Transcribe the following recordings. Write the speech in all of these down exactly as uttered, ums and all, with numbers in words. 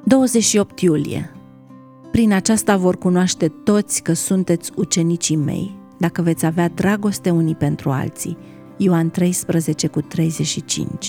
douăzeci și opt iulie. Prin aceasta vor cunoaște toți că sunteți ucenicii mei, dacă veți avea dragoste unii pentru alții. Ioan treisprezece cu treizeci și cinci.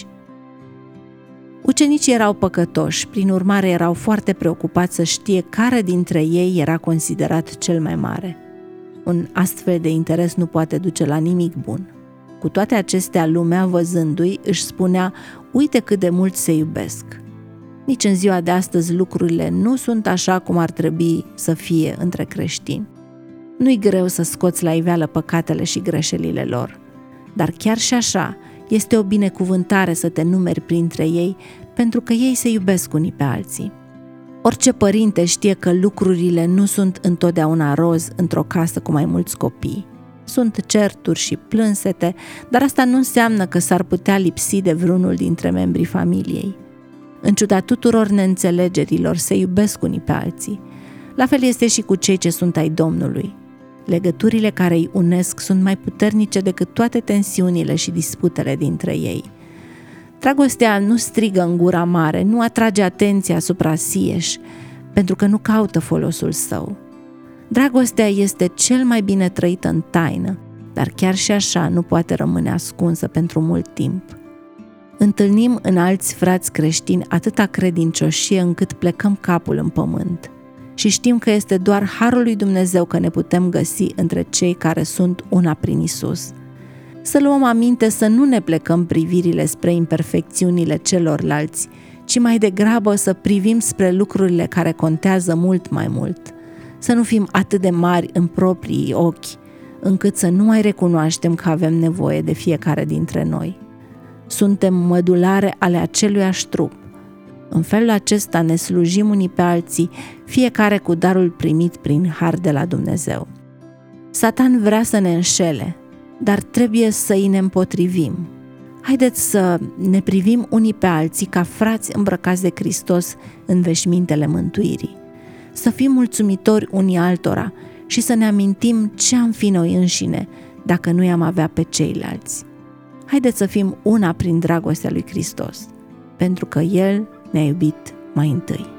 Ucenicii erau păcătoși, prin urmare erau foarte preocupați să știe care dintre ei era considerat cel mai mare. Un astfel de interes nu poate duce la nimic bun. Cu toate acestea, lumea, văzându-i, își spunea: uite cât de mult se iubesc. Nici în ziua de astăzi lucrurile nu sunt așa cum ar trebui să fie între creștini. Nu-i greu să scoți la iveală păcatele și greșelile lor, dar chiar și așa este o binecuvântare să te numeri printre ei, pentru că ei se iubesc unii pe alții. Orice părinte știe că lucrurile nu sunt întotdeauna roz într-o casă cu mai mulți copii. Sunt certuri și plânsete, dar asta nu înseamnă că s-ar putea lipsi de vreunul dintre membrii familiei. În ciuda tuturor neînțelegerilor, se iubesc unii pe alții. La fel este și cu cei ce sunt ai Domnului. Legăturile care îi unesc sunt mai puternice decât toate tensiunile și disputele dintre ei. Dragostea nu strigă în gura mare, nu atrage atenția asupra sieși, pentru că nu caută folosul său. Dragostea este cel mai bine trăită în taină, dar chiar și așa nu poate rămâne ascunsă pentru mult timp. Întâlnim în alți frați creștini atâta credincioșie încât plecăm capul în pământ. Și știm că este doar harul lui Dumnezeu că ne putem găsi între cei care sunt una prin Isus. Să luăm aminte să nu ne plecăm privirile spre imperfecțiunile celorlalți, ci mai degrabă să privim spre lucrurile care contează mult mai mult. Să nu fim atât de mari în proprii ochi, încât să nu mai recunoaștem că avem nevoie de fiecare dintre noi. Suntem mădulare ale aceluiași trup. În felul acesta ne slujim unii pe alții, fiecare cu darul primit prin har de la Dumnezeu. Satan vrea să ne înșele, dar trebuie să îi ne împotrivim. Haideți să ne privim unii pe alții ca frați îmbrăcați de Hristos în veșmintele mântuirii. Să fim mulțumitori unii altora și să ne amintim ce am fi noi înșine dacă nu i-am avea pe ceilalți. Haideți să fim una prin dragostea lui Hristos, pentru că El ne-a iubit mai întâi.